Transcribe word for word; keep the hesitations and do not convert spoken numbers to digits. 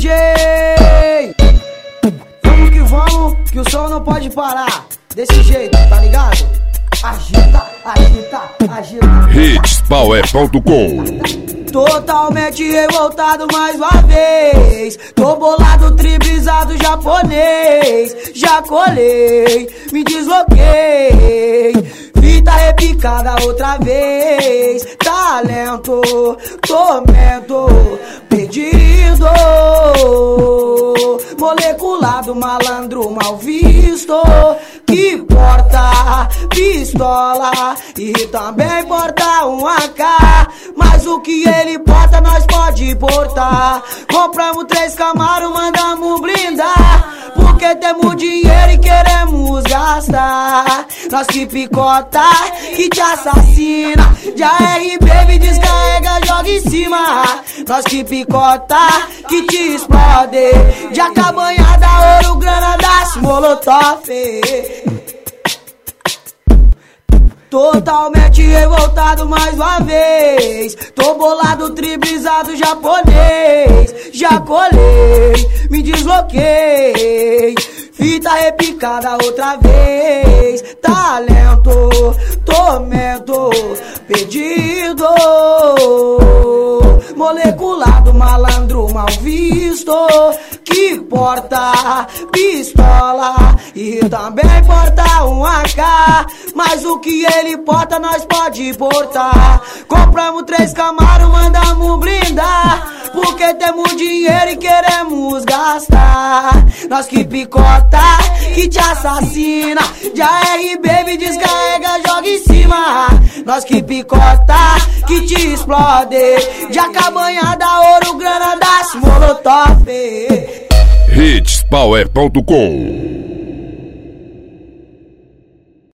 J. Vamos que vamos, que o som não pode parar. Desse jeito, tá ligado? Agita, agita, agita. hits power ponto com. Totalmente revoltado mais uma vez. Tô bolado, tribrizado, japonês. Já colei, me desloquei. Fita repicada outra vez. Talento, tormento, pedido. Moleculado, malandro, mal visto. Que porta pistola e também porta um A K. Mas o que ele porta nós pode portar. Compramos três Camaro, mandamos blindar. Porque temos dinheiro e queremos gastar. Nós que picota, que te assassina. De A R B descarrega, joga em cima. Nós que picota, que te explode. De acabanhada, ouro, grana das molotov. Totalmente revoltado mais uma vez. Tô bolado, tribrizado, japonês. Já colei, me desloquei. Fita repicada outra vez. Talento, tormento, pedido. Moleculado, malandro, mal visto. Que porta pistola e também porta um A K. Mas o que ele porta nós pode portar. Compramos três Camaro, mandamos blindar. Porque temos dinheiro e queremos gastar. Nós que picota, que te assassina. De A R B descarrega, joga em cima. Nós que picota, que te explode. De acabanhada, ouro, grana das molotov. hits power ponto com.